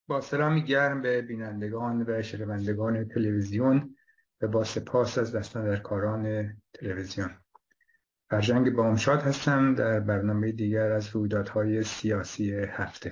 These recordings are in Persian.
با سلامی گرم به بینندگان و شنوندگان تلویزیون و با سپاس از دستاندرکاران تلویزیون. فرجنگ بامشاد هستم در برنامه دیگر از رویدادهای سیاسی هفته.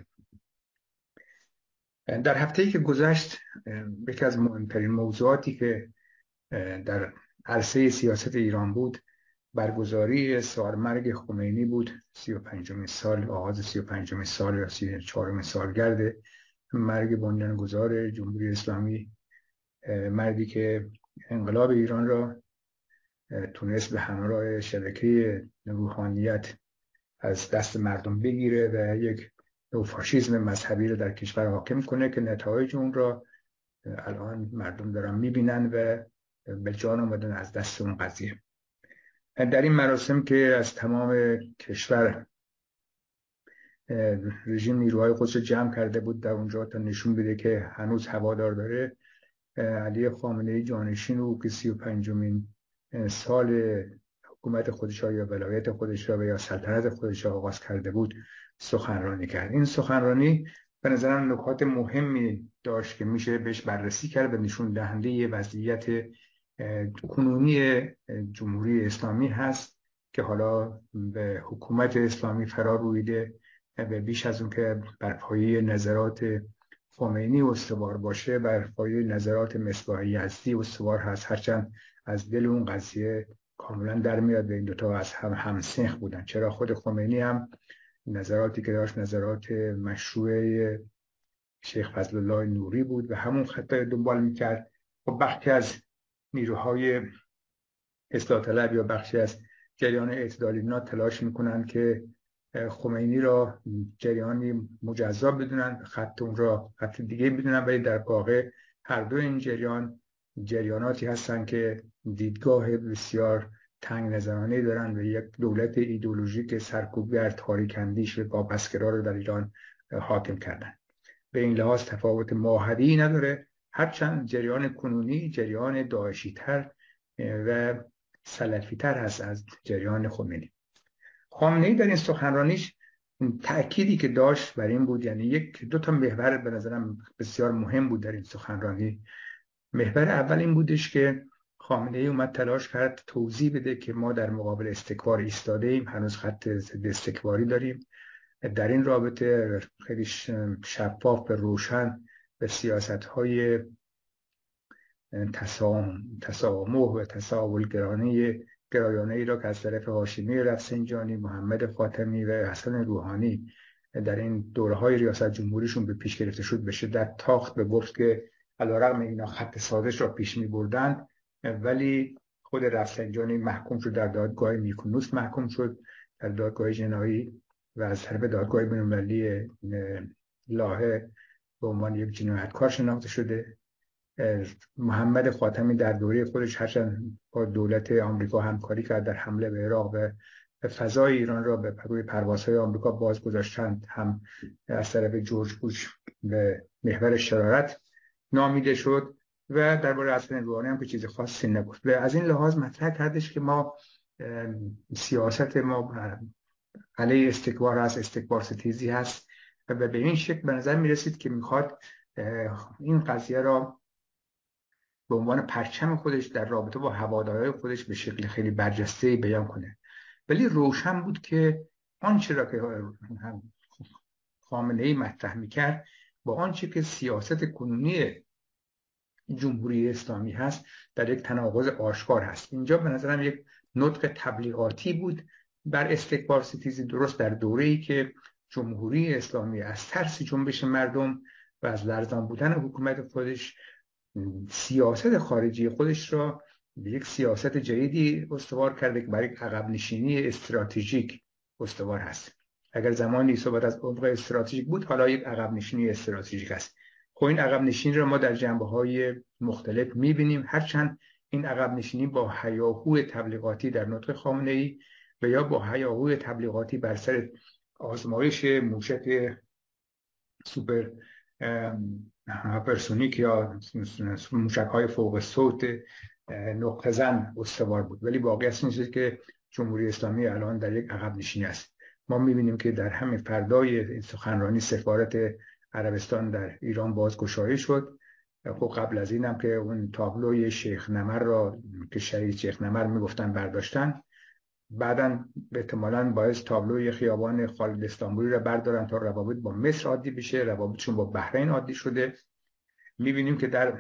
در هفته‌ای که گذشت یکی از مهمترین موضوعاتی که در عرصه سیاست ایران بود برگزاری سالمرگ خمینی بود. 35مین سال، آغاز 35مین سال یا 34مین سالگرد مرگ بنیانگذار جمهوری اسلامی، مردی که انقلاب ایران را تونست به همراه شبکه روحانیت از دست مردم بگیره و یک فاشیسم مذهبی را در کشور حاکم کنه که نتایج اون را الان مردم دارن میبینن و به جان آمدن از دست اون قضیه. در این مراسم که از تمام کشور رژیم نیروهای خودش رو جمع کرده بود در اونجا تا نشون بده که هنوز هوادار داره، علی خامنه‌ای جانشین او که 35مین سال حکومت خودش یا ولایت خودش را یا سلطنت خودش را آغاز کرده بود سخنرانی کرد. این سخنرانی به نظرم نکات مهمی داشت که میشه بهش بررسی کرد و نشون دهنده وضعیت کنونی جمهوری اسلامی هست که حالا به حکومت اسلامی فرا رویده و بیش از اون که بر پایه نظرات خمینی استوار باشه بر پایه نظرات مصباح یزدی استوار هست، هرچند از دل اون قضیه کاملا در میاد و این دوتا از هم همسنخ بودن. چرا خود خمینی هم نظراتی که داشت نظرات مشروع شیخ فضل الله نوری بود و همون خط دنبال میکرد. خب بخشی از نیروهای اصلاح طلب یا بخشی از جریان اعتدالی اینا تلاش میکنن که خمینی را جریانی مجزا بدونن، خط اون را خط دیگه بدونن، ولی در واقع هر دو این جریاناتی هستن که دیدگاه بسیار تنگ نظرانه دارن و یک دولت ایدئولوژیک سرکوبگر تاریک‌اندیش و واپسگرا رو در ایران حاکم کردن. به این لحاظ تفاوت ماهیتی نداره، هرچند جریان کنونی جریان داعشی تر و سلفی تر هست از جریان خمینی. خامنه‌ای در این سخنرانیش تأکیدی که داشت بر این بود، یعنی دو تا محور به نظرم بسیار مهم بود در این سخنرانی. محور اول این بودش که خامنه‌ای اومد تلاش کرد توضیح بده که ما در مقابل استکبار ایستاده ایم، هنوز خط ضد استکباری داریم. در این رابطه خیلی شفاف و روشن به سیاست‌های تسامح و تساهل گرایانه ای را که از طرف هاشمی رفسنجانی، محمد خاتمی و حسن روحانی در این دوره‌های ریاست جمهوریشون به پیش گرفته شد به شدت تاخت به گفت که علیرغم اینا خط سازش را پیش می‌بردند ولی خود رفسنجانی محکوم شد، در دادگاه میکنوس محکوم شد، در دادگاه جنایی و از طرف دادگاه بین‌المللی لاهه به عنوان یک جنایتکار شناخته شده. محمد خاتمی در دوره خودش هرچند با دولت آمریکا همکاری کرد در حمله به عراق و فضای ایران را به روی پروازهای آمریکا باز گذاشتند، هم از طرف جورج بوش به محور شرارت نامیده شد و درباره حسن روحانی هم که چیز خاصی نگفت. و از این لحاظ مطرح کردش که ما سیاست ما علیه استکبار هست، استکبار ستیزی هست و به این شکل به نظر می رسید که میخواد این قضیه را به عنوان پرچم خودش در رابطه با هوادارهای خودش به شکل خیلی برجسته‌ای بیان کنه. ولی روشن بود که آنچه را که خامنه‌ای مطرح می‌کرد با آنچه که سیاست کنونی جمهوری اسلامی هست در یک تناقض آشکار هست. اینجا به نظرم یک نطق تبلیغاتی بود بر استکبار ستیزی، درست در دوره‌ای که جمهوری اسلامی از ترس جنبش مردم و از لرزان بودن حکومت خودش سیاست خارجی خودش را به یک سیاست جدیدی استوار کرده که برای عقب نشینی استراتژیک استوار هست. اگر زمانی صحبت از عمق استراتژیک بود، حالا یک عقب نشینی استراتژیک است. خب این عقب نشینی را ما در جنبه‌های مختلف می‌بینیم، هرچند این عقب نشینی با هیاهوی تبلیغاتی در نطق خامنه‌ای و یا با هیاهوی تبلیغاتی بر سر آزمایش موشک سوپر هاپرسونیک یا موشک‌های فوق صوت نقطه زن استوار بود. ولی واقعیت اینه که جمهوری اسلامی الان در یک عقب نشینی است. ما می‌بینیم که در همین فردای این سخنرانی سفارت عربستان در ایران بازگشایی شد. خب قبل از این هم که اون تابلوی شیخ نمر را که شهید شیخ نمر میگفتن برداشتن، بعداً احتمالاً باعث تابلوی خیابان خالد استانبولی را بردارن تا روابط با مصر عادی بشه، روابطشون با بحرین عادی شده. میبینیم که در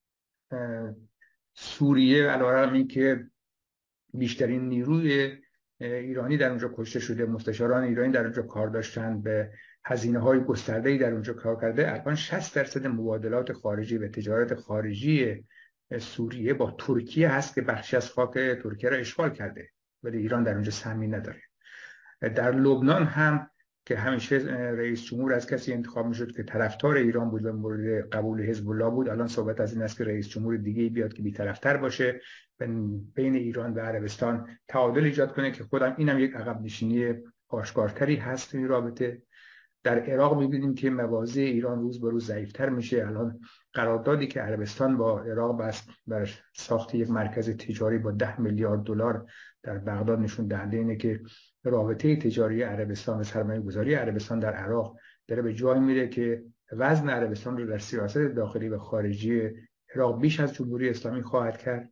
سوریه علیرغم اینکه بیشترین نیروی ایرانی در اونجا کشته شده، مستشاران ایرانی در اونجا کار داشتن، به هزینه‌های گسترده‌ای در اونجا کار کرده، الان 60% مبادلات خارجی و تجارت خارجی سوریه با ترکیه هست که بخشی از خاک ترکیه را اشغال کرده، ولی ایران در اونجا سهمی نداره. در لبنان هم که همیشه رئیس جمهور از کسی انتخاب میشد که طرفدار ایران بود و مورد قبول حزب الله بود، الان صحبت از این است که رئیس جمهور دیگه بیاد که بی‌طرف‌تر باشه، بین ایران و عربستان تعادل ایجاد کنه، که خودم اینم یک عقب نشینی آشکارتری هست تو این رابطه. در عراق می‌بینیم که مواضع ایران روز به روز ضعیف‌تر میشه. الان قراردادی که عربستان با عراق بست بر ساخت یک مرکز تجاری با 10 میلیارد دلار در بغداد نشون دهنده اینه که رابطه تجاری عربستان و سرمایه‌گذاری عربستان در عراق داره به جای میره که وزن عربستان رو در سیاست داخلی و خارجی عراق بیش از جمهوری اسلامی خواهد کرد.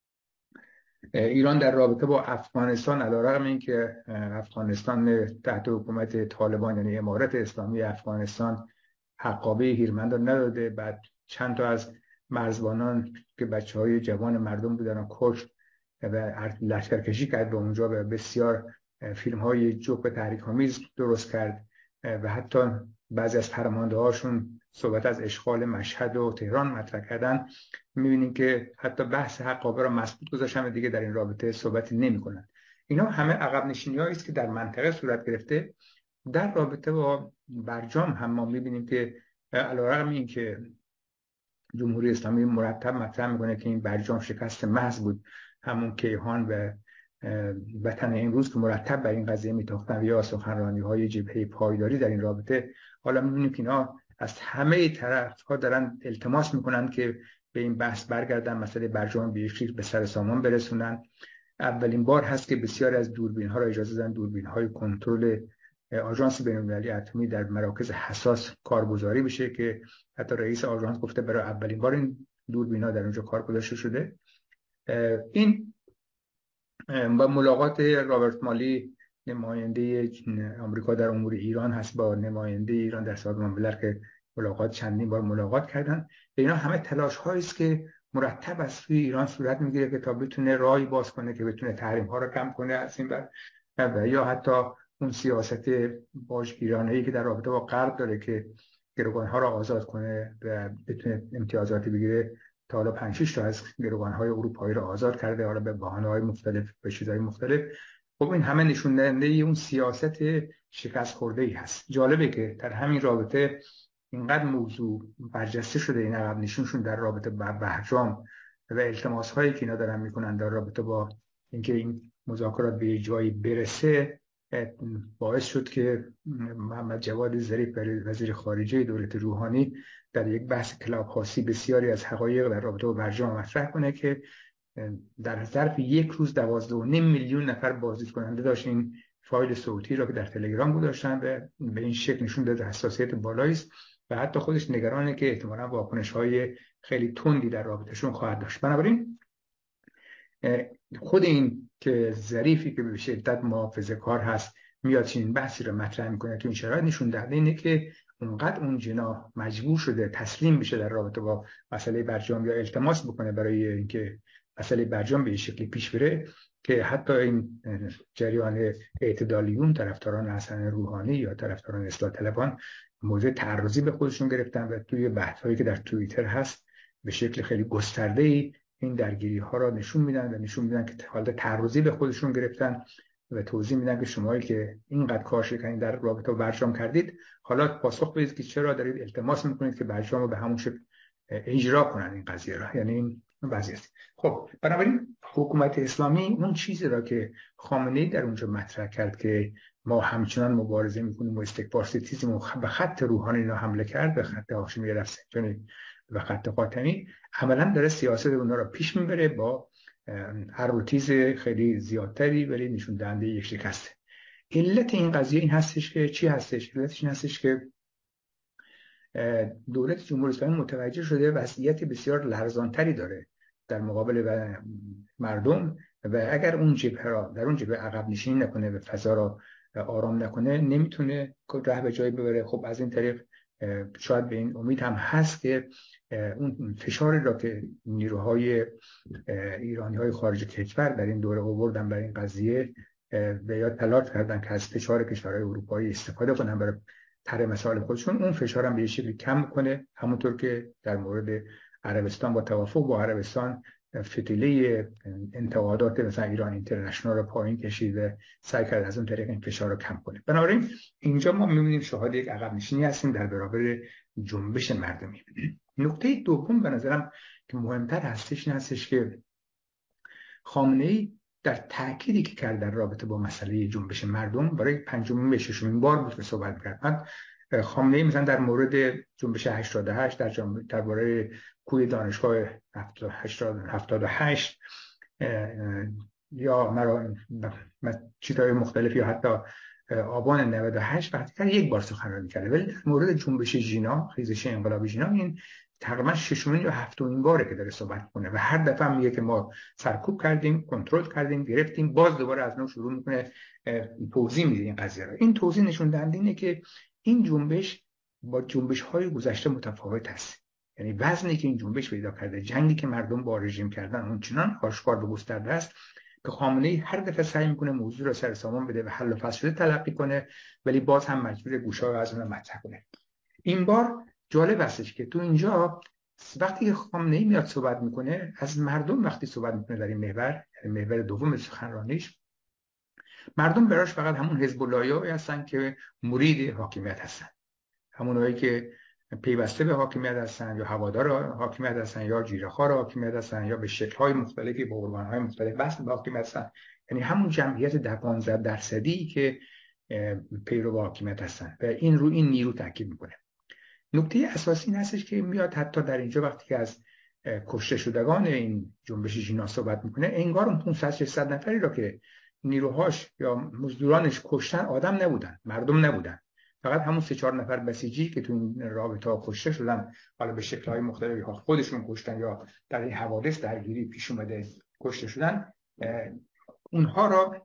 ایران در رابطه با افغانستان، علیرغم اینکه افغانستان تحت حکومت طالبان یعنی امارت اسلامی افغانستان حقابه هیرمند رو نداده، بعد چند تا از مرزبانان که بچه‌های جوان مردم بودن کشت و لشکرکشی کرد به اونجا و بسیار فیلم‌های جوک و تحریک‌آمیز درست کرد و حتی بعضی از فرمانده هاشون صحبت از اشغال مشهد و تهران مطرح کردن. می‌بینیم که حتی بحث حقابه را مسدود گذاشتن و دیگه در این رابطه صحبتی نمی‌کنند. اینا همه عقب نشینی‌هایی است که در منطقه صورت گرفته. در رابطه با برجام هم ما می‌بینیم که علیرغم اینکه جمهوری اسلامی مرتب مطرح می‌کنه که این برجام شکست محض بود، همون کیهان و وطن امروز که مرتب بر این قضیه میتاختن یا سخنرانی‌های جبهه پایداری در این رابطه، حالا می‌بینیم که اینا از همه طرف‌ها دارن التماس می‌کنن که به این بحث برگردن، مسئله برجام به سر سامان برسونن. اولین بار هست که بسیاری از دوربین‌ها را اجازه دادن دوربین‌های کنترل آژانس بین‌المللی اتمی در مراکز حساس کارگزاری بشه، که حتی رئیس آژانس گفته برای اولین بار این دوربین‌ها در اونجا کار گذاشته شده. این با ملاقات رابرت مالی نماینده آمریکا در امور ایران هست با نماینده ایران در سازمان ملل که ملاقات چندین بار ملاقات کردن. اینا همه تلاش هایی است که مرتب از سوی ایران صورت میگیره که تا بتونه راهی باز کنه که بتونه تحریم ها رو کم کنه از این بر، یا حتی اون سیاست باجگیرانه‌ای که در رابطه با غرب داره که گروگان‌ها رو آزاد کنه و بتونه امتیازاتی بگیره. تا حالا 5-6 تا از گروگان‌های اروپایی رو آزاد کرده، حالا به بهانه‌های مختلف به چیزهای مختلف. خب این همه نشون دهنده اون سیاست شکست خورده‌ای هست. جالبه که در همین رابطه اینقدر موضوع برجسته شده، این عقب نشینشون در رابطه با برجام و التماس‌هایی که اینا دارن میکنن در رابطه با اینکه این مذاکرات به جایی برسه، باعث شد که محمد جواد ظریف وزیر خارجه دولت روحانی در یک بحث کلاب هاوسی بسیاری از حقایق در رابطه با برجام مطرح کنه که در ظرف یک روز 12.5 میلیون نفر بازدید کننده داشت این فایل صوتی را که در تلگرام گذاشتن و به این شکل نشون داده حساسیت بالایی است و حتی خودش نگرانه که احتمالاً واکنش‌های خیلی تندی در رابطهشون خواهد داشت. بنابراین خود این که ظریفی که به شدت محافظه‌کار هست میاد چنین بحثی رو مطرح میکنه تو این شرایط، نشون دهنده اینه که اونقدر اون جناح مجبور شده تسلیم بشه در رابطه با مسئله برجام یا التماس بکنه برای اینکه مسئله برجام به این شکلی پیش بره که حتی این جریان اعتدالیون، طرفداران حسن روحانی یا طرفداران اصلاح طلبان، موضع تعرضی به خودشون گرفتن و توی بحث‌هایی که در توییتر هست به شکل خیلی گسترده‌ای این درگیری ها را نشون میدن که حالت تعرضی به خودشون گرفتن و توضیح میدن که شمایی که اینقدر کار شکنی در رابطه با برجام کردید، حالا پاسخ بدید که چرا دارید التماس میکنید که برجام رو به همون شکل اجرا کنن این قضیه را. یعنی این وضعیت. خب بنابراین حکومت اسلامی اون چیزی را که خامنه‌ای در اونجا مطرح کرد که ما همچنان مبارزه میکنیم و استکبار ستیزم و به خط روحانی اینا حمله کرد، به خط هاشمی رفسنجانی و خط قاطمی، عملا داره سیاست اونا رو پیش میبره با عروتیز خیلی زیادتری، ولی نشون دهنده یک شکسته. علت این قضیه این هستش که چی هستش؟ علتش این هستش که دولت جمهوری اسلامی متوجه شده وضعیت بسیار لرزانتری داره در مقابل مردم و اگر اون جبهه را در اون جبهه عقب نشینی نکنه و فضا را آرام نکنه نمیتونه راه به جایی ببره. خب از این طریق شاید به این امید هم هست که اون فشاری را که نیروهای ایرانی‌های خارج کشور در این دوره آوردن برای این قضیه و یا تلاش کردن که از فشار کشورهای اروپایی استفاده کنن برای طرح مسائل خودشون، اون فشار هم به شکلی کم کنه. همونطور که در مورد عربستان با توافق با عربستان فتیله انتقادات مثلا ایران اینترنشنال رو پایین کشید و سعی کرد از اون طریق این فشار رو کم کنه. بنابراین اینجا ما می‌بینیم شاهد یک عقب نشینی هستیم در برابر جنبش مردمی. نکته دوم به نظرم که مهمتر هستش این هستش که خامنه‌ای در تأکیدی که کرد در رابطه با مسئله جنبش مردم برای پنجمین و ششمین بار بود که صحبت کرد. خامنه‌ای مثلا در مورد جنبش 88 درباره کوی دانشگاه 78 یا چیزهای مختلف یا حتی آبان 98 وقتی که یک بار سخنرانی کرده، ولی در مورد جنبش ژینا، خیزش انقلاب ژینا، این تقریبا ششمین یا هفتمین باره که داره صحبت کنه و هر دفعه میگه که ما سرکوب کردیم، کنترل کردیم، گرفتیم، باز دوباره از نو شروع میکنه توضیح میده این قضیه رو. این توضیح نشون دهنده اینه که این جنبش با جنبش‌های گذشته متفاوت است. یعنی وزنی که این جنبش پیدا کرده، جنگی که مردم با رژیم کردن، اون چنان آشکار و گسترده است که خامنه‌ای هر دفعه سعی میکنه موضوع رو سر سامان بده و حل و فصل شده تلقی کنه، ولی باز هم مجبور گوشه‌ها از اون مطرح کنه. این بار جالب استش که تو اینجا وقتی خامنه‌ای میاد صحبت میکنه از مردم، وقتی صحبت میکنه در این محور، یعنی محور دوم سخنرانیش، مردم براش فقط همون حزب الله‌ای هستن که مرید حاکمیت هستن، همونایی که پیوسته به حاکمیت هستن یا هوادار حاکمیت هستن یا جیره‌خوار حاکمیت هستن یا به شکل‌های مختلفی با عنوان‌های مختلف وصل به حاکمیت هستن. یعنی همون جمعیت 15% که پیرو حاکمیت هستن و این رو این نیرو تاکید میکنه. نکته اساسی این هستش که میاد حتی در اینجا وقتی که از کشته شدگان این جنبش ژینا صحبت میکنه، انگار اون 500-600 نفری را که نیروهاش یا مزدورانش کشتن آدم نبودن، مردم نبودن، فقط همون 3-4 نفر بسیجی که تو این رابطه کشته شدن، حالا به شکل‌های مختلفی ها خودشون کشتن یا در این حوادث درگیری پیش اومده کشته شدن، اونها را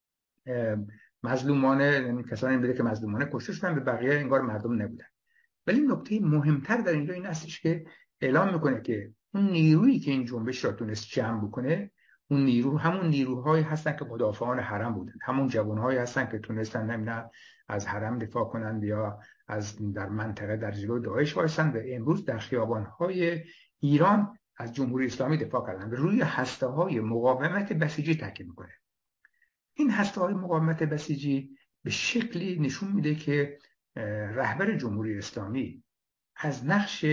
مظلومانه، یعنی کسانی بوده که مظلومانه کشته شدن، به بقیه انگار مردم نبودن. ولی نکته مهمتر در اینجا این هستش که اعلام میکنه که اون نیرویی که این جنبش را تونست جمع بکنه، اون نیرو همون نیروهایی هستن که مدافعان حرم بودن، همون جوانهایی هستن که تونستن نمیدونم از حرم دفاع کنند یا از در منطقه در جلو داعش وایسن و امروز در خیابانهای ایران از جمهوری اسلامی دفاع کردن و روی هسته‌های مقاومت بسیجی تاکید میکنه. این هسته‌های مقاومت بسیجی به شکلی نشون میده که رهبر جمهوری اسلامی از نقش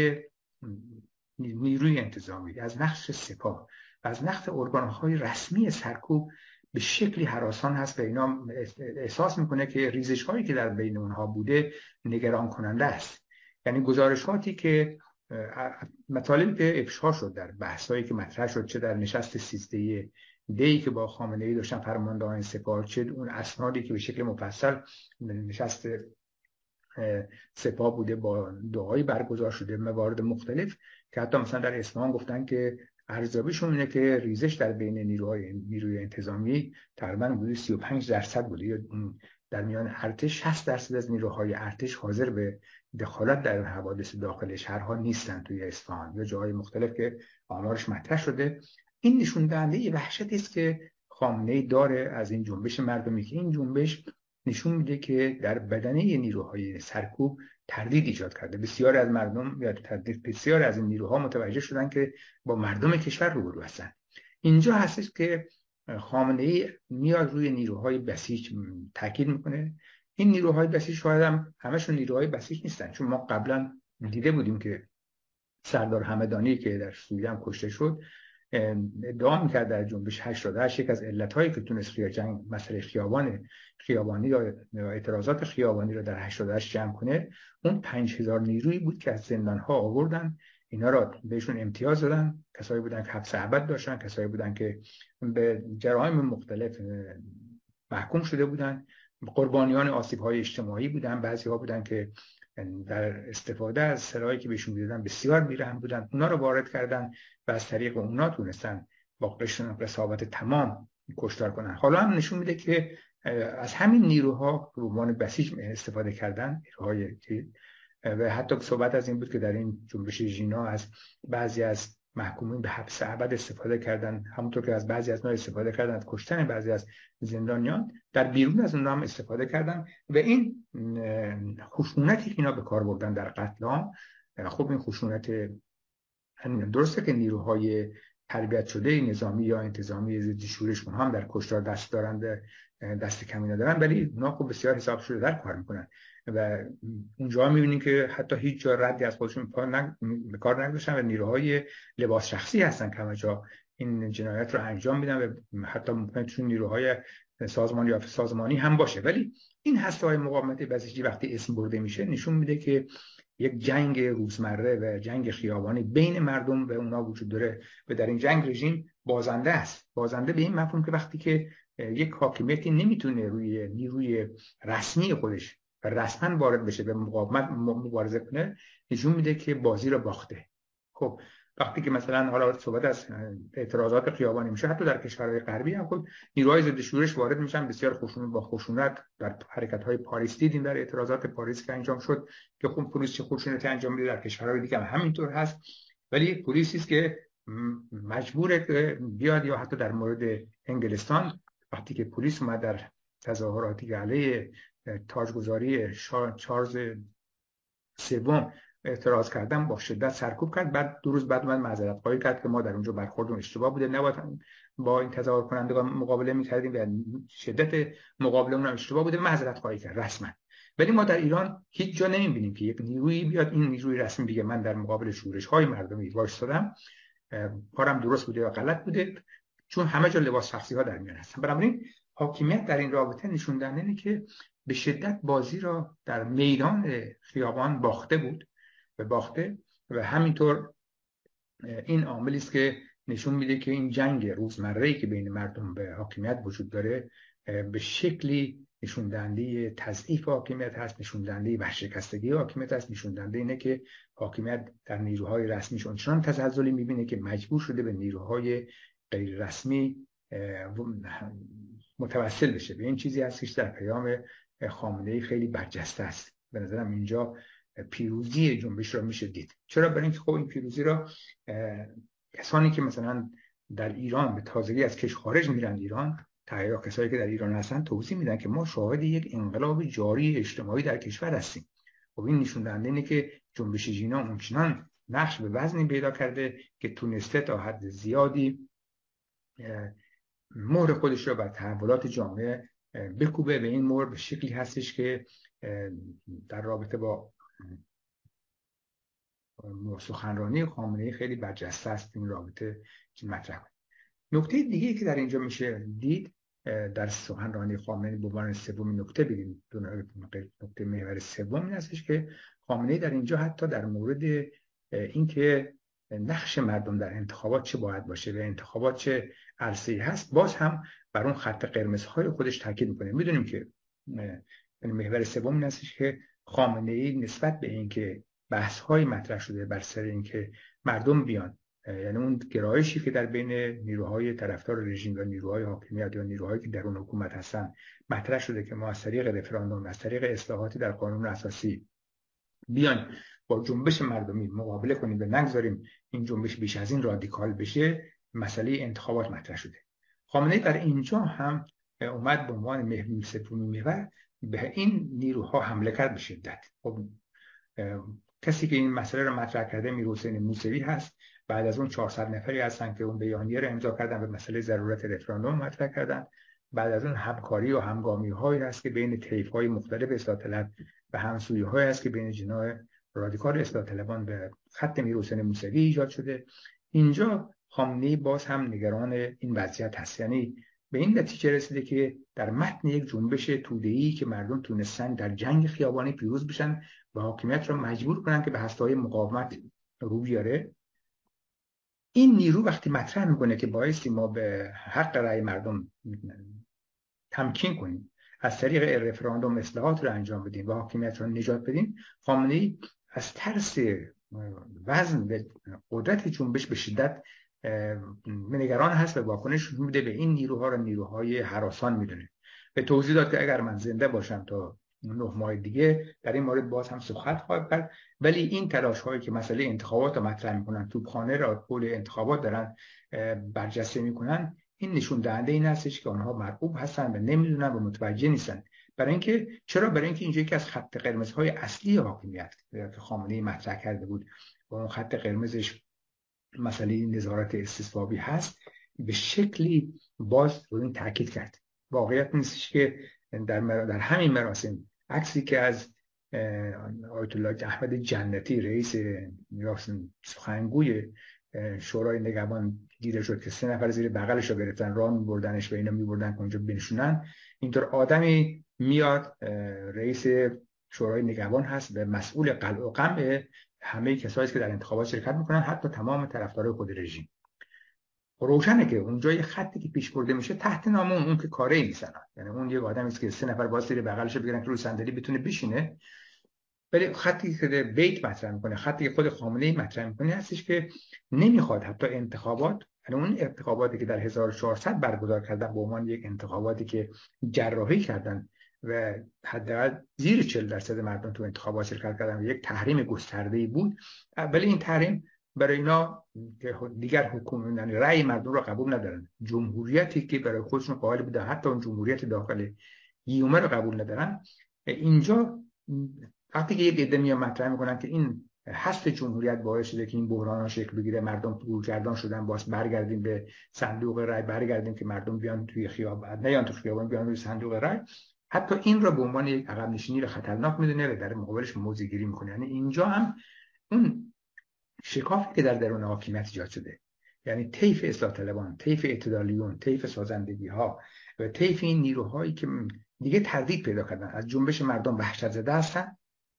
نیروی انتظامی، از نقش سپاه و از نقش ارگان‌های رسمی سرکوب به شکلی هراسان هست و اینا احساس میکنه که ریزش‌هایی که در بین اونها بوده نگران کننده است. یعنی گزارشاتی که مطالبی که افشا شد در بحث‌هایی که مطرح شد، چه در نشست 13 دی که با خامنه‌ای داشتن فرماندهان سپاه، چه اون اسنادی که به شکل مفصل نشست سپاه بوده با دعایی برگزار شده، موارد مختلف که حتی مثلا در اصفهان گفتن که ارزیابیشون اینه که ریزش در بین نیروی انتظامی تقریبا حدود 35% بوده، یا در میان ارتش 60% از نیروهای ارتش حاضر به دخالت در حوادث داخل شهرها نیستن توی اصفهان یا جاهای مختلف که آمارش مطرح شده. این نشون دهنده وحشتی است که خامنه‌ای داره از این جنبش مردمی، که این جنبش نشون میده که در بدنه نیروهای سرکوب تردید ایجاد کرده. بسیار از مردم یا بسیار از این نیروها متوجه شدن که با مردم کشور روبرو هستن. اینجا هستش که خامنه‌ای میاد روی نیروهای بسیج تاکید میکنه. این نیروهای بسیج شاید هم همشون نیروهای بسیج نیستن، چون ما قبلا دیده بودیم که سردار همدانی که در سوریه هم کشته شد ادعا میکرد در جنبش 88 یک از علتهایی که تونست جنگ مسئله خیابانی یا اعتراضات خیابانی رو در 88 جمع کنه، اون 5000 نیرویی بود که از زندانها آوردن، اینا را بهشون امتیاز دادن، کسایی بودن که حبس ابد داشتن، کسایی بودن که به جرایم مختلف محکوم شده بودن، قربانیان آسیب‌های اجتماعی بودن، بعضی‌ها بودن که در استفاده از سلاحی که بهشون میدادن بسیار بیرحم بودن، اونا رو وارد کردن و از طریق اونا تونستن با رسابت تمام کشتار کنن. حالا هم نشون میده که از همین نیروها به عنوان بسیج استفاده کردن، نیروهای و حتی صحبت از این بود که در این جنبش ژینا از بعضی از محکومین به حبس ابد استفاده کردن، همونطور که از بعضی از اونها استفاده کردن از کشتن بعضی از زندانیان، در بیرون از اونها هم استفاده کردن و این خشونتی که اینا به کار بردن در قتل عام، خب این خشونت درسته که نیروهای تربیت شده نظامی یا انتظامی ضد شورش هم در کشتار دست دارند، دست کمی ندارن، ولی اونا خب بسیار حساب شده در کار میکنن و اونجا میبینیم که حتی هیچ جا ردی از خودشون به کار نگذاشتن و نیروهای لباس شخصی هستن که همه جا این جنایت رو انجام میدن و حتی ممکنه توشون نیروهای سازمانی یا سازمانی هم باشه. ولی این هسته‌های مقاومت بسیجی وقتی اسم برده میشه نشون میده که یک جنگ روزمره و جنگ خیابانی بین مردم و اونا وجود داره و در این جنگ رژیم بازنده است. بازنده به این مفهوم که وقتی که یک حاکمیتی نمیتونه روی نیروی رسمی خودش و رسما وارد بشه به مبارزه کنه، نشون میده که بازی رو باخته. خب وقتی که مثلا حالا صحبت از اعتراضات خیابانی میشه، حتی در کشورهای غربی هم خب نیروهای ضد شورش وارد میشن، بسیار خشونت در حرکت‌های پاریس دیدیم، در اعتراضات پاریس که انجام شد که خب پلیس چه خشونتی انجام میده، در کشورهای دیگه هم همینطور هست. ولی پلیسی است که مجبوره بیاد، یا حتی در مورد انگلستان وقتی که پلیس اومد در تظاهراتی که علیه تاجگذاری چارلز سوم اعتراض کردن با شدت سرکوب کرد، بعد 2 روز بعد اومد معذرت خواهی کرد که ما در اونجا برخوردمون اشتباه بوده، نباید با این تظاهر کنندگان مقابله می‌کردیم و شدت مقابله اونم اشتباه بوده، معذرت خواهی کرد رسما. ولی ما در ایران هیچ جا نمی‌بینیم که یک نیرویی بیاد، این نیروی رسمی بگه من در مقابل شورش‌های مردمی وایسادم، کارم درست بوده یا غلط بوده، چون همه جا لباس شخصی‌ها در میان هستن. بنابراین حاکمیت در این رابطه نشون دهنده اینه که به شدت بازی را در میدان خیابان باخته بود و همینطور این عاملی است که نشون میده که این جنگ روزمره‌ای که بین مردم به حاکمیت وجود داره به شکلی نشون دهنده تضعیف حاکمیت هست، نشون دهنده ورشکستگی حاکمیت هست، نشون دهنده اینه که حاکمیت در نیروهای رسمیش اونچنان تزلزلی میبینه که مجبور شده به نیروهای غیر رسمی متوسل بشه. به این چیزی هست که در پیام خامنه‌ای خیلی برجسته است. به نظرم اینجا پیروزی جنبش را میشه دید. چرا؟ برای اینکه خب این پیروزی را کسانی که مثلا در ایران به تازگی از کشور خارج میرن ایران، یا کسایی که در ایران هستن توضیح میدن که ما شاهد یک انقلاب جاری اجتماعی در کشور هستیم. خب این نشون دهنده اینه که جنبش ژینا اونچنان نقش به وزنی پیدا کرده که تونسته تا حد زیادی مهر خودش را بر تحولات جامعه بکوبه. به این مهر به شکلی هستش که در رابطه با سخنرانی خامنه‌ای خیلی برجسته است این رابطه مطرح کنیم. نکته دیگه که در اینجا میشه دید در سخنرانی خامنه‌ای به عنوان سومین نکته بگیم، نکته محور سوم این هستش که خامنه‌ای در اینجا حتی در مورد اینکه نقش مردم در انتخابات چه باید باشه و انتخابات چه عرصه‌ای هست، باز هم بر اون خط قرمزهای خودش تاکید میکنه. میدونیم که محور سوم این هستش که خامنه‌ای نسبت به اینکه بحث‌های مطرح شده بر سر اینکه مردم بیان، یعنی اون گرایشی که در بین نیروهای طرفدار رژیم و نیروهای حاکمیت یا نیروهایی که درون حکومت هستن مطرح شده که ما از طریق رفراندوم، از طریق اصلاحاتی در قانون اساسی بیان با جنبش مردمی مقابله کنیم و نگذاریم این جنبش بیش از این رادیکال بشه، مسئله انتخابات مطرح شده. خامنه‌ای در اینجا هم اومد به عنوان محور به این نیروها حمله کرد به شدت. خب کسی که این مسئله رو مطرح کرده میرحسین موسوی هست. بعد از اون 400 نفری هستن که اون بیانیه رو امضا کردن به مسئله ضرورت رفراندوم مطرح کردن. بعد از اون همکاری و همگامی هایی هست که بین طیف های مختلف اصلاح طلب و همسویی هایی هست که بین جناح رادیکال اصلاح طلبان به خط میرحسین موسوی ایجاد شده. اینجا خامنه‌ای باز هم نگران این وضعیت هست، یعنی به این نتیجه رسیده که در متن یک جنبش توده‌ای که مردم تونستن در جنگ خیابانی پیروز بشن و حاکمیت را مجبور کنن که به هسته‌های مقاومت رو بیاره، این نیرو وقتی مطرح میکنه که بایستی ما به حق رأی مردم تمکین کنیم، از طریق رفراندوم اصلاحات رو انجام بدیم و حاکمیت رو نجات بدیم، خامنه‌ای از ترس وزن به قدرت جنبش به شدت نگران هست و واکنش میده به این نیروها رو نیروهای هراسان میدونه. به توضیح داد که اگر من زنده باشم تا 9 ماه دیگه در این مورد باز هم صحبت خواهد کرد، ولی این تلاش هایی که مسئله انتخابات رو مطرح میکنن، توپخانه را حول انتخابات دارن برجسته میکنن، این نشون دهنده این هستش که آنها مرعوب هستن و نمیدونن و متوجه نیستن. برای اینکه اینجا یکی از خط قرمزهای اصلی حاکمیت که خامنه‌ای مطرح کرده بود و اون خط قرمزش مسئله نظارت استصوابی هست، به شکلی باز روی این تاکید کرد. واقعیت نیستش که در همین مراسم عکسی که از آیت الله احمد جنتی رئیس سخنگوی شورای نگهبان دیده شد که 3 نفر زیر بغلش رو گرفتن راه می‌بردنش و اینا می‌بردن اونجا بنشونن. اینطور آدمی میاد رئیس شورای نگهبان هست و مسئول قلع و قمع همه کسایی که در انتخابات شرکت میکنن، حتی تمام طرفدارای خود رژیم. روشنه که اونجا یه خطی که پیش برده میشه تحت نام اون که کاری نیستن، یعنی اون یه آدمی است که 3 نفر باز زیر بغلش بگیرن که روی صندلی بتونه بشینه. ولی خطی که بیت مطرح میکنه، خطی که خود خامنه‌ای مطرح میکنه هستش که نمیخواد حتی انتخابات، یعنی اون انتخاباتی که در 1400 برگزار کردن به عنوان یک انتخاباتی که جراحی کردن و حداقل زیر 40% مردم تو انتخابات شرکت کردن و یک تحریم گسترده‌ای بود، ولی این تحریم برای اینا که دیگر حکومت یعنی رأی مردم رو قبول ندارن، جمهوریتی که برای خودشون قائل بودن حتی اون جمهوریت داخل گیومه رو قبول ندارن. اینجا وقتی که یک عده میان مطرح میکنن که این حذف جمهوریت باعث شده که این بحران ها شکل بگیره، مردم گورگردان شدن، باز برگردیم به صندوق رای، برگردیم که مردم بیان توی خیابان، نیان تو خیابان، بیان روی صندوق رای، حتی این را به عنوان یک عقب نشینی رو خطرناک میدونه و در مقابلش موضع گیری میکنه. یعنی اینجا هم اون شکافی که در درون حاکمیت ایجاد شده، یعنی طیف اصلاح طلبان، طیف اعتدالیون، طیف سازندگی ها و طیف این نیروهایی که دیگه تردید پیدا کردن، از جنبش مردم وحشت زده هستن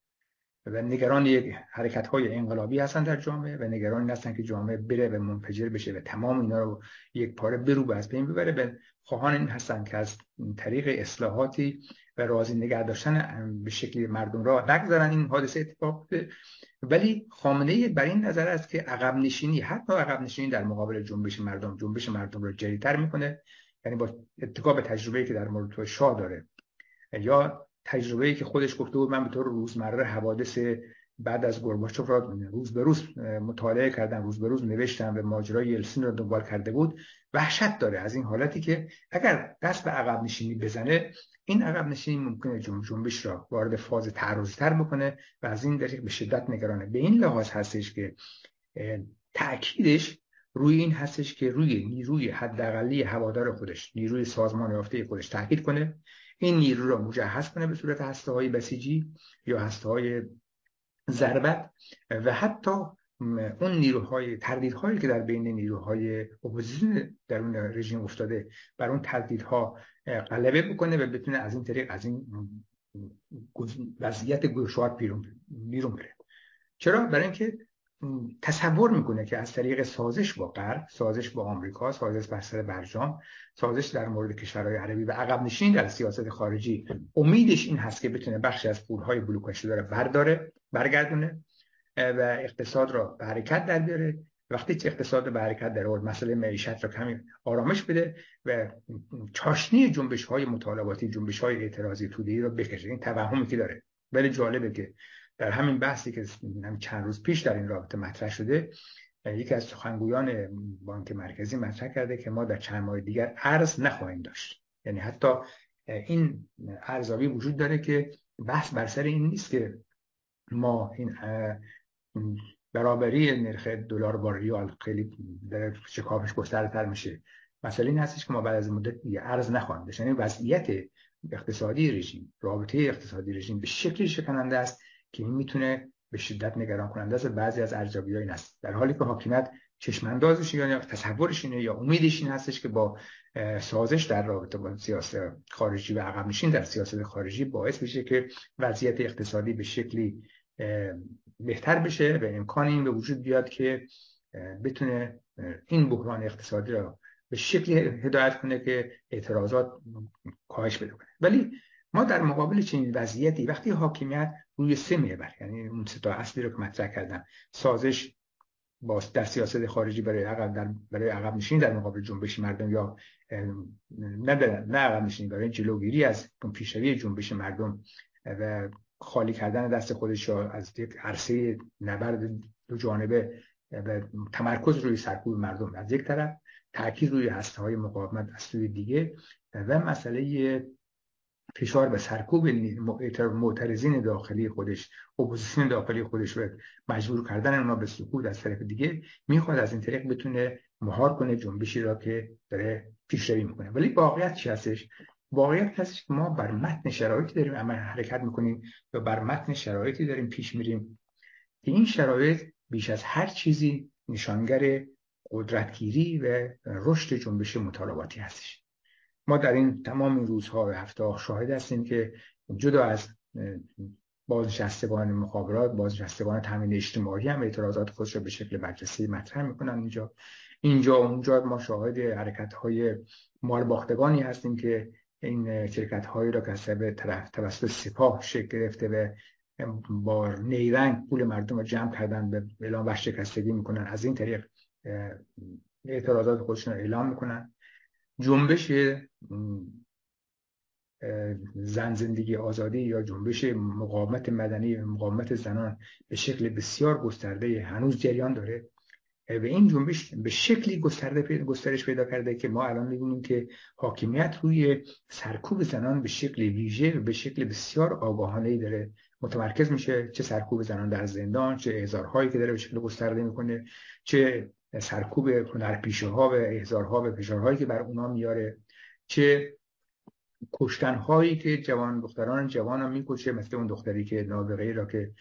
و نگران یک حرکت‌های انقلابی هستن در جامعه و نگران این هستن که جامعه بره و منفجر بشه و تمام اینا رو یک پاره برو و از بین ببره. به خواهان این هستن که از طریق اصلاحاتی و راضی نگه داشتن به شکلی مردم را نگذارن این حادثه اتفاق بفته. ولی خامنه‌ای بر این نظر است که عقب نشینی، حتی عقب نشینی در مقابل جنبش مردم رو جری‌تر میکنه. یعنی با اتکا به تجربه‌ای که در مورد شاه داره یا تجربه‌ای که خودش گفته بود من به طور روزمره حوادث بعد از گورباچوف را روز به روز مطالعه کردم، روز به روز نوشتم و ماجرای یلسین را دنبال کرده بود، وحشت داره از این حالتی که اگر دست به عقب نشینی بزنه، این عقب نشینی ممکنه جنبش را وارد فاز تعرضی‌تر بکنه و از این طریق به شدت نگرانه. به این لحاظ هستش که تأکیدش روی این هستش که روی نیروی حداقلی هوادار خودش، نیروی سازمان یافته خودش تأکید کنه، این نیرو را مجهز کنه به صورت هسته‌های بسیجی یا هسته‌های ضربت و حتی اون نیروهای تردیدهایی که در بین نیروهای اپوزیسیون در اون رژیم افتاده بر اون تردیدها غلبه بکنه و بتونه از این طریق از این وضعیت گشوار بیرون بره. چرا؟ برای اینکه تصور میکنه که از طریق سازش با غرب، سازش با آمریکا، سازش بر سر برجام، سازش در مورد کشورهای عربی و عقب نشینی در سیاست خارجی، امیدش این هست که بتونه بخشی از پولهای بلوکاشی داره برگردونه و اقتصاد را به حرکت در بیاره. وقتی که اقتصاد به حرکت در آورد، مسئله معیشت را کمی آرامش بده و چاشنی جنبش‌های مطالباتی، جنبش‌های اعتراضی توده‌ای را بکشه. این توهمی که داره. ولی جالبه که در همین بحثی که چند روز پیش در این رابطه مطرح شده، یکی از سخنگویان بانک مرکزی مطرح کرده که ما در چند ماه دیگر ارز نخواهیم داشت. یعنی حتی این ارزیابی وجود داره که بحث بر سر این نیست که ما این برابری نرخ دلار با ریال خیلی در شکافش گسترده‌تر میشه. مسئله این هستش که ما بعد از مدت دیگه ارز نخواهیم داشت. یعنی وضعیت اقتصادی رژیم، رابطه اقتصادی رژیم به شکلی شکننده است که این میتونه به شدت نگران کننده است. بعضی از ارزیابی‌ها این است، در حالی که حاکمیت چشم‌اندازش یا تصورش اینه یا امیدش این هستش که با سازش در رابطه با سیاست خارجی و عقب نشین در سیاست خارجی باعث بشه که وضعیت اقتصادی به شکلی بهتر بشه و امکان این به وجود بیاد که بتونه این بحران اقتصادی را به شکلی هدایت کنه که اعتراضات کاهش پیدا کنه. ولی ما در مقابل چنین وضعیتی وقتی حاکمیت روی 3 محور، یعنی اون 3 تا اصلی رو که مطرح کردم، سازش با در سیاست خارجی برای عقب نشینی در مقابل جنبش مردم، یا نه عقب نشینی، برای جلوگیری از پیشروی جنبش مردم و خالی کردن دست خودش از یک عرصه نبرد دو جانبه و تمرکز روی سرکوب مردم از یک طرف، تاکید روی هسته‌های مقاومت از سوی دیگه، و مسئله فشار به سرکوب معترضین داخلی خودش، اپوزیسیون داخلی خودش رو مجبور کردن اونا به سکوت از طرف دیگه، میخواد از این طریق بتونه مهار کنه جنبشی را که داره پیشروی میکنه. ولی واقعیت چی هستش؟ واقعیت هستش که ما بر متن شرایطی داریم عمل حرکت میکنیم و بر متن شرایطی داریم پیش میریم که این شرایط بیش از هر چیزی نشانگر قدرتگیری و رشد جنبش مطالباتی هستش. ما در این تمام این روزها و هفته‌ها شاهد هستیم که جدا از بازنشستگان مخابرات، بازنشستگان تامین اجتماعی هم اعتراضات خودش را به شکل برجسته مطرح میکنن. اینجا اونجا ما شاهد حرکت‌های مالباختگانی هستیم که این شرکت‌هایی را که توسط سپاه شکل گرفته و با نیرنگ پول مردم رو جمع کردن به اعلام ورشکستگی میکنن، از این طریق اعتراضات خودشون رو اعلام میکنن. جنبش زن زندگی آزادی یا جنبش مقاومت مدنی و مقاومت زنان به شکل بسیار گسترده هنوز جریان داره و این جنبش به شکلی گسترش پیدا کرده که ما الان می‌بینیم که حاکمیت روی سرکوب زنان به شکل ویژه و به شکل بسیار آگاهانه‌ای داره متمرکز میشه، چه سرکوب زنان در زندان، چه احضارهایی که داره به شکل گسترده میکنه، چه سرکوب هنرپیشه‌ها و احضارها و فشارهایی که بر اونا میاره، چه کشتن‌هایی که دختران جوان هم میکشه، مثل اون دختری که نابغه‌ای را که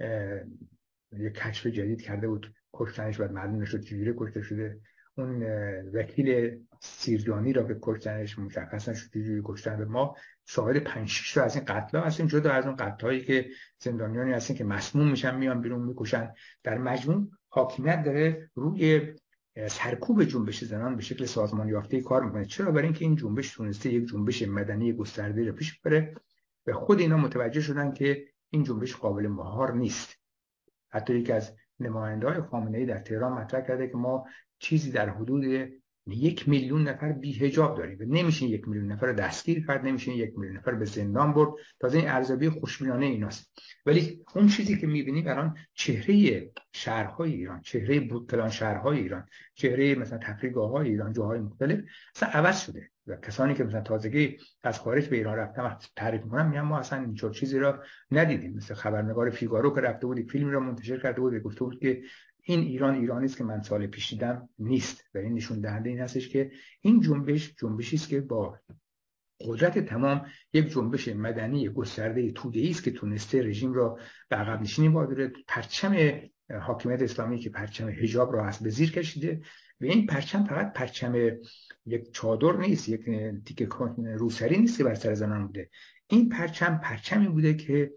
یک کشف جدید کرده بود کشتنش، بعد معلوم نشد چجوری کشته شده. اون وکیل سیرجانی را که کشتنش مشخص نشد چجوری کشتن. ما شاهد 5-6 تا از این قتل‌ها هستیم، جدا از اون قتل‌هایی که زندانیانی هستن که مسموم میشن میان بیرون میکشن. در مجموع حاکمیت داره روی سرکوب جنبش زنان به شکل سازمان یافته کار میکنه. چرا؟ برای اینکه این جنبش تونسته یک جنبش مدنی گسترده رو پیش ببره و خود اینا متوجه شدن که این جنبش قابل مهار نیست. حتی یکی از نماینده‌های خامنه‌ای در تهران مطرح کرده که ما چیزی در حدود 1 میلیون نفر بی‌حجاب داریم و نمیشه 1 میلیون نفر رو دستگیر کرد، نمیشه 1 میلیون نفر به زندان برد. تازه این ارزیابی خوشبینانه ایناست. ولی اون چیزی که می‌بینیم الان چهره شهرهای ایران، چهره بودپلان شهرهای ایران، چهره مثلا تفریحگاه‌های ایران، جاهای مختلف اصلا عوض شده و کسانی که مثلا تازگی از خارج به ایران رفتن تعریف می‌کنن میگن ما اصلا این چیزی را ندیدیم. مثل خبرنگار فیگارو که رفته بود فیلمی را منتشر کرده بود و گفته بود که این ایرانی است که من سال پیش دیدم نیست. و این نشون دهنده این هستش که این جنبشی است که با قدرت تمام یک جنبش مدنی گسترده توده‌ای است که تونسته رژیم را به عقب نشینی واداره. پرچم حاکمیت اسلامی که پرچم حجاب را از به زیر کشیده و این پرچم فقط پرچم یک چادر نیست، یک تیکه روسری نیست که بر سر زنان بوده. این پرچمی بوده که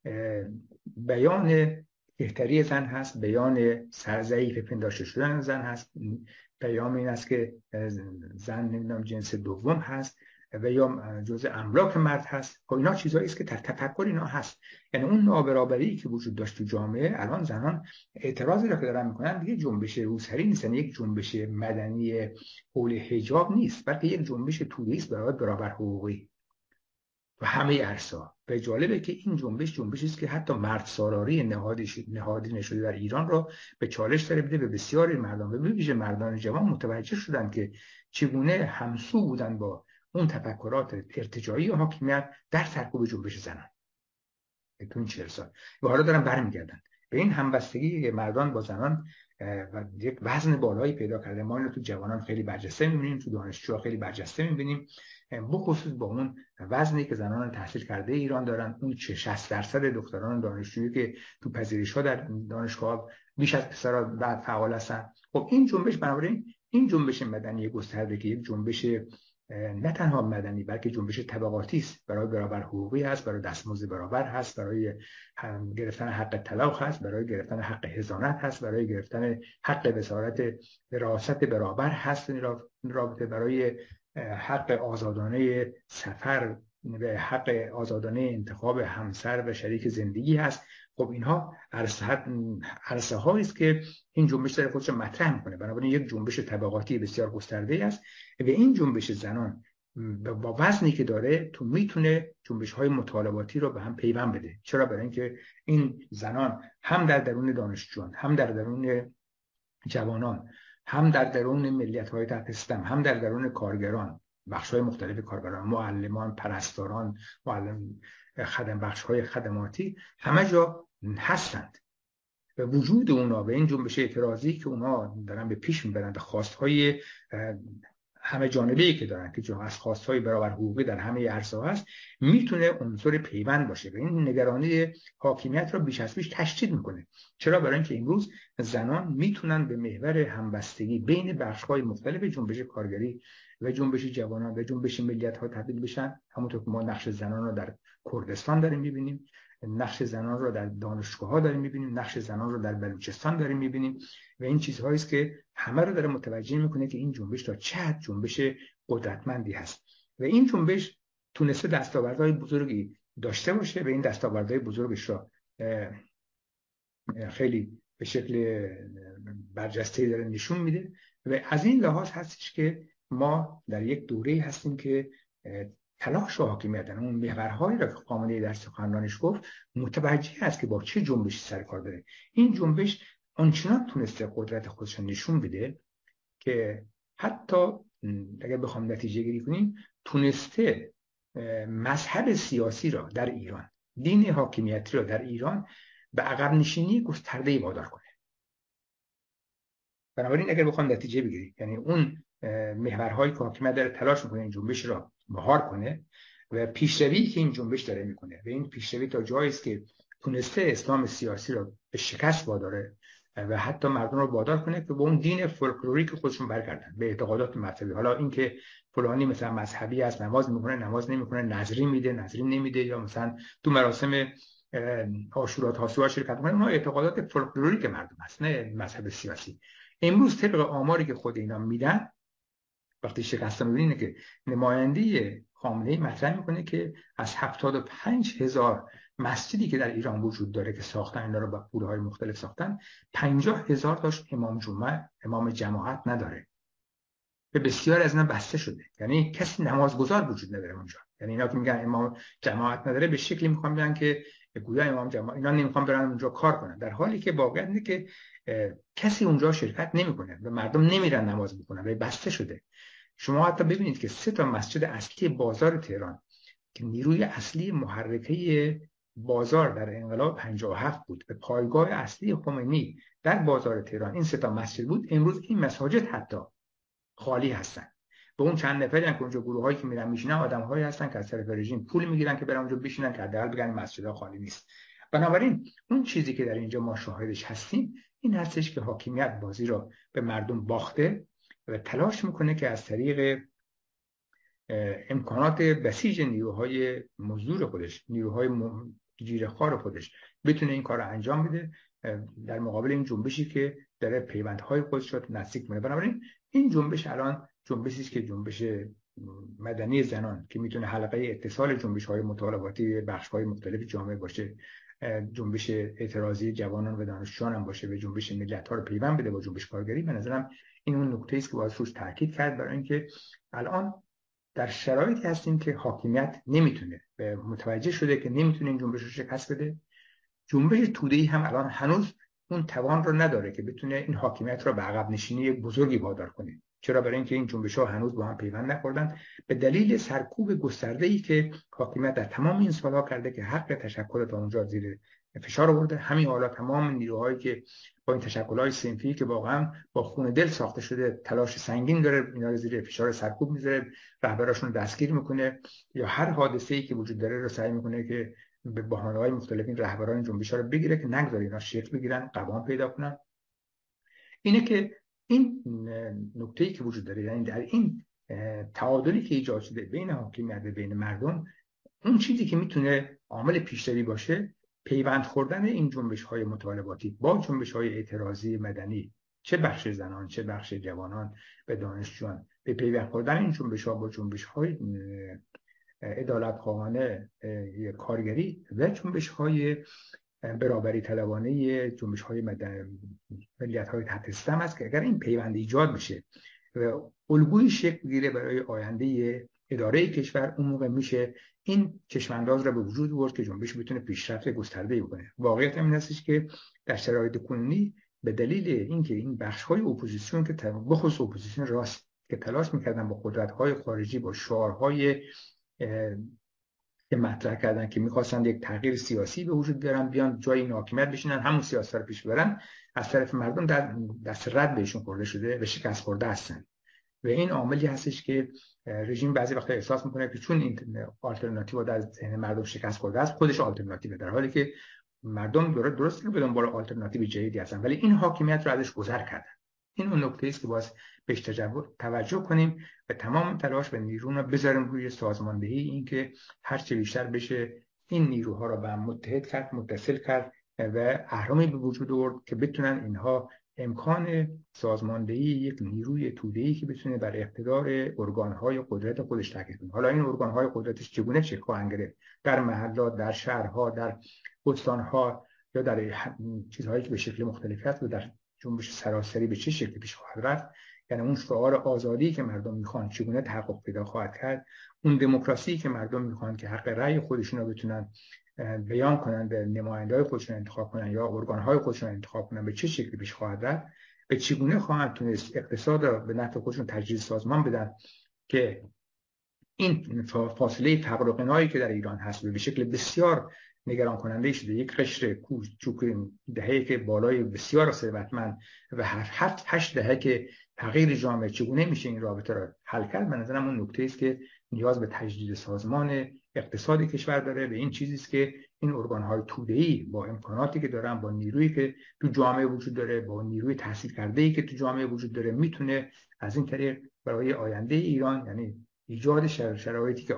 بیان بهتری زن هست، بیان سرضعیف پنداشته شدن زن هست، پیام این است که زن نمیدونم جنس دوم هست و یا جزء املاک مرد هست. خب اینا چیزایی است که در تفکر اینا هست. یعنی اون نابرابری که وجود داشت تو جامعه، الان زنان اعتراضی را که دارن میکنن دیگه جنبش روسری نیست، یعنی یک جنبش مدنی حول حجاب نیست، بلکه یک جنبش توده‌ای است برای برابر حقوقی و همه ارسا. و جالبه که این جنبشی است که حتی مرد سالاری نهادی نشده در ایران را به چالش داره میده به بسیاری مردان و به ویژه مردان جوان متوجه شدن که چگونه همسو بودن با اون تفکرات ارتجاعی حاکمیت در سرکوب جنبش زنان تو این 40 سال. و حالا دارن برمیگردن به این همبستگی مردان با زنان و یک وزن بالایی پیدا کرده. ما اینو تو جوانان خیلی برجسته می‌بینیم، تو دانشجوها خیلی برجسته می‌بینیم، بخصوص با اون وزنی که زنان تحصیل کرده ایران دارن. اون 60% دختران دانشجویی که تو پذیرش‌ها در دانشگاه بیش از پسرها بعد فعال هستن. خب این جنبش بنابراین این جنبش مدنی گسترده که یک جنبش نه تنها مدنی بلکه جنبش طبقاتی است، برای برابر حقوقی هست، برای دستمزد برابر هست، برای گرفتن حق طلاق هست، برای گرفتن حق حضانت هست، برای گرفتن حق وراثت برابر هست، رابطه برای حق آزادانه سفر به حق آزادانه انتخاب همسر و شریک زندگی هست. خب اینها عرصه هایی است که این جنبش داره خودش رو مطرح میکنه. بنابراین یک جنبش طبقاتی بسیار گسترده است و این جنبش زنان با وزنی که داره تو میتونه جنبش های مطالباتی رو به هم پیوند بده. چرا؟ برای اینکه این زنان هم در درون دانشجویان، هم در درون جوانان، هم در درون ملیت‌های تحت سیستم، هم در درون کارگران، بخش‌های مختلف کارگران، معلمان، پرستاران، بخش‌های خدماتی، همه جا هستند و وجود اونا و این جنبش اعتراضی که اونا دارن به پیش میبرن به خواست‌های همه جانبه‌ای که دارن که از خواست‌های برابر حقوقی در همه عرصه هست، میتونه عنصر پیوند باشه و این نگرانی حاکمیت را بیش از پیش تشدید میکنه. چرا؟ برای اینکه امروز زنان میتونن به محور همبستگی بین بخش‌های مختلف جنبش کارگری و جنبش جوانان و جنبش ملیت‌ها تبدیل بشن. همونطور که ما نقش زنان رو در کردستان داریم می‌بینیم، نقش زنان رو در دانشگاه‌ها داریم می‌بینیم، نقش زنان رو در بلوچستان داریم می‌بینیم و این چیزهایی است که همه رو داره متوجه میکنه که این جنبش تا چه حد جنبش قدرتمندی هست و این جنبش تونسته دستاوردهای بزرگی داشته باشه و این دستاوردهای بزرگش را خیلی به شکل برجسته‌ای داره نشون میده و از این لحاظ هستش که ما در یک دوره‌ای هستیم که تلاش و حاکمیت اون محورهایی را که خامنه‌ای در سخنرانیش گفت متوجه است که با چه جنبشی سر کار داره. این جنبش آنچنان تونسته قدرت خودش نشون بده که حتی اگر بخوام نتیجه گیری کنیم تونسته مذهب سیاسی را در ایران، دین حاکمیتی را در ایران به عقب نشینی گسترده‌ای وادار کنه. بنابراین اگر بخوام نتیجه بگیریم، یعنی اون محورهایی که حاکمیت داره تلاش میکنه این جنبش را مهار کنه و پیشروی که این جنبش داره میکنه و این پیشروی تا جایی است که تونسته اسلام سیاسی را به شکست واداره و حتی مردم رو وادار کنه که به اون دین فولکلوریک خودشون برگردن، به اعتقادات مذهبی. حالا اینکه فلانی مثلا مذهبی است، نماز میکنه، نماز نمیکنه، نذری میده، نذری نمیده، یا مثلا تو مراسم عاشورا تاسوعا شرکت میکنه، اونها اعتقادات فولکلوریک مردم هست، نه مذهب سیاسی. امروز طبق آماری که خود اینا میدن، وقتی شکستن میبینه که نماینده خامنه‌ای مطرح میکنه که از 75,000 مسجدی که در ایران وجود داره که ساختن، اینا رو با پولهای مختلف ساختن، 50,000 تاش امام جمعه، امام جماعت نداره و بسیار از اینا بسته شده. یعنی کسی نمازگزار وجود نداره اونجا. یعنی اینا که میگن امام جماعت نداره به شکلی میخوان بگن که گویا امام جماعت، اینا نمیخوان برن اونجا کار کنن، در حالی که واقعیت اینه که کسی اونجا شرکت نمیکنه و مردم نمیرن نماز بخونن و بسته شده. شما حتی ببینید که 3 تا مسجد اصلی بازار تهران که نیروی اصلی محرکه بازار در انقلاب 57 بود و پایگاه اصلی خمینی در بازار تهران این 3 تا مسجد بود، امروز این مساجد حتی خالی هستن. به اون چند نفری که اونجا گروهایی که میرن میشینن آدم‌هایی هستن که از طرف رژیم پول میگیرن که برن اونجا بشینن که حداقل بگن مسجدها خالی نیست. بنابراین اون چیزی که در اینجا ما شاهدش هستیم این هستش که حاکمیت بازی رو به مردم باخته و تلاش میکنه که از طریق امکانات بسیج نیروهای مزدور خودش، نیروهای جیره‌خوار خودش بتونه این کار رو انجام بده در مقابل این جنبشی که داره پیوندهای خودش رو نزدیک می‌کنه. بنابراین این جنبش الان جنبشی است که جنبش مدنی زنان که میتونه حلقه اتصال جنبش‌های مطالباتی بخش‌های مختلف جامعه باشه، جنبش اعتراضی جوانان و دانشجویان هم باشه و جنبش ملیت‌ها رو پیوند بده با جنبش کارگری. به نظرم این اون نکته‌ای است که باید روش تاکید کرد، برای اینکه الان در شرایطی هستیم که حاکمیت نمیتونه و متوجه شده که نمیتونه این جنبش رو شکست بده. جنبش توده‌ای هم الان هنوز اون توان رو نداره که بتونه این حاکمیت رو به عقب نشینی بزرگی وادار کنه. چرا؟ برای اینکه این جنبش‌ها هنوز با هم پیوند نخوردن به دلیل سرکوب گسترده‌ای که حاکمیت در تمام این سالها کرده که حق تشکل تا اونجا زیر فشار آورده. همین حالا تمام نیروهایی که با این تشکل‌های صنفی که واقعا با خون دل ساخته شده تلاش سنگین داره اینا رو زیر فشار سرکوب میذاره، رهبراشون دستگیر میکنه یا هر حادثه‌ای که وجود داره رو سعی میکنه که به بهانه‌های مختلف این رهبران جنبش‌ها رو بگیره که نگذاره اینا شکل بگیرن، قوام پیدا کنن. اینه که این نکته‌ای که وجود داره، یعنی در این تعادلی که ایجاد شده بین حاکمیت و بین مردم، اون چیزی که میتونه عامل پیشروی باشه پیوند خوردن این جنبش‌های مطالباتی با جنبش‌های اعتراضی مدنی، چه بخش زنان چه بخش جوانان و دانشجویان، به پیوند خوردن این جنبش‌ها با جنبش‌های عدالت‌خواهانه کارگری و جنبش‌های برابری طلبانه، جنبش‌های ملیت‌های تحت سیستم است که اگر این پیوند ایجاد بشه و الگوی شکل بگیره برای آینده اداره کشور، اون موقع میشه این چشمانداز را به وجود آورد که جنبش بتونه پیشرفت گسترده‌ای بکنه. واقعیت این هستش که در شرایط کنونی به دلیل اینکه این بخش‌های اپوزیسیون که بخصوص اپوزیسیون راست که تلاش می‌کردن با قدرت‌های خارجی، با شعارهای که مطرح کردن که می‌خواستن یک تغییر سیاسی به وجود بیارن، بیان جای این حاکمیت بشینن، همون سیاست رو پیش ببرن، از طرف مردم در دست رد بهشون خورده شده و شکست خورده هستن. و این عاملی هستش که رژیم بعضی وقتا احساس میکنه که چون این آلترناتیو در ذهن مردم شکست خورده است، خودش آلترناتیو، در حالی که مردم درست که به دنبال آلترناتیو جدیدی هستن ولی این حاکمیت رو ازش گذر کردن. این اون نکته است که باز بهش توجه کنیم و تمام تلاش و نیرونا بذاریم روی سازماندهی، این که هر چه بیشتر بشه این نیروها رو به هم متحد کرد، متصل کرد و اهرامی به وجود آورد که بتونن اینها امکان سازماندهی یک نیروی توده‌ای که بتونه بر اقتدار ارگان‌های قدرت خودش تاکید کنه. حالا این ارگان‌های قدرتش چگونه شکل خواهند گرفت، در محلات، در شهرها، در استان‌ها یا در چیزهایی که به شکل مختلفی هست و در جنبش سراسری به چه شکلی پیش خواهد رفت، یعنی اون شعار آزادی که مردم میخوان چگونه تحقق پیدا خواهد کرد، اون دموکراسی که مردم میخوان که حق رأی خودشون رو بتونن بیان کنن، به نماینده‌های خودشون انتخاب کنن یا ارگان‌های خودشون انتخاب کنن، به چه شکلی پیش خواهد رفت، به چگونه خواهند تونست اقتصاد رو به نفع خودشون تجدید سازمان بدن که این فاصله فقر و غنایی که در ایران هست به شکل بسیار نگران کننده شده. یک قشر کوچک دهه‌ای که بالای بسیار ثروتمند و هشت دهه که تغییر جامعه، چگونه میشه این رابطه را حل کرد؟ به نظرم اون نکته است که نیاز به تجدید سازمان اقتصادی کشور داره. به این چیزی است که این ارگان‌های توده‌ای با امکاناتی که دارن، با نیرویی که تو جامعه وجود داره، با نیروی تحصیل کرده‌ای که تو جامعه وجود داره، میتونه از این طریق برای آینده ایران، یعنی ایجاد شرایطی که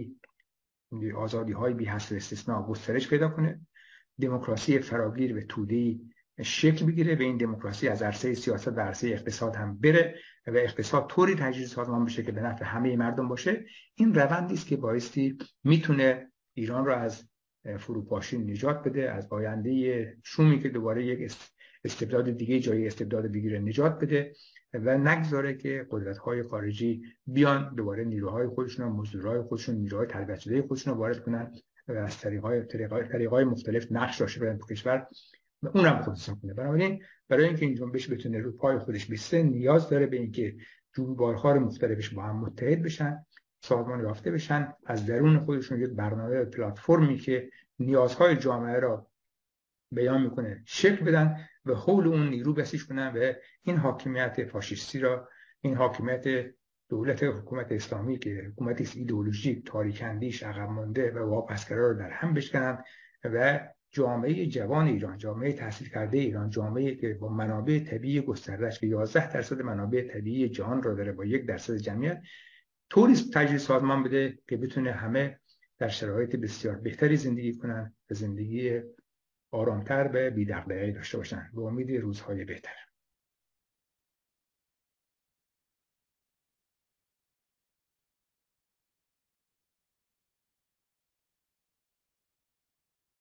آزادی‌های بی حد و استثناء گسترش پیدا کنه، دموکراسی فراگیر و توده‌ای شکل بگیره و این دموکراسی از عرصه سیاست به عرصه اقتصاد هم بره و اقتصاد طوری تجدید سازمان بشه که به نفع همه مردم باشه. این روندی است که بایستی میتونه ایران را از فروپاشی نجات بده، از آینده شومی که دوباره یک استبداد دیگه جای استبداد بگیره نجات بده و نگذاره که قدرت‌های خارجی بیان دوباره نیروهای خودشون، مزدورای خودشون، نیروهای تربیت شده خودشون رو وارد کنن و از طریق‌های مختلف نقش داشته باشن تو کشور، اونم خودش کنه. بنابراین برای اینکه این جنبش بتونه رو پای خودش بیسته، نیاز داره به اینکه جویبارها مختلفش با هم متحد بشن، سازمان یافته بشن، از درون خودشون یک برنامه پلتفرمی که نیازهای جامعه را بیان میکنه شکل بدن و حول اون نیرو بسیج کنن و این حاکمیت فاشیستی را، این حاکمیت دولت حکومت اسلامی که حکومت ایدئولوژیک، تاریک اندیش، عقب مانده و واپسگرا را در هم بشکنن و جامعه جوان ایران، جامعه تحصیل کرده ایران، جامعه که با منابع طبیعی گسترده‌اش که 11% منابع طبیعی جهان را داره با 1% جمعیت، طوری تجدید سازمان بده که بتونه همه در شرایط بسیار بهتری زندگی کنن و زندگی آرامتر به بی‌دغدغه‌ای داشته باشن به امید روزهای بهتر.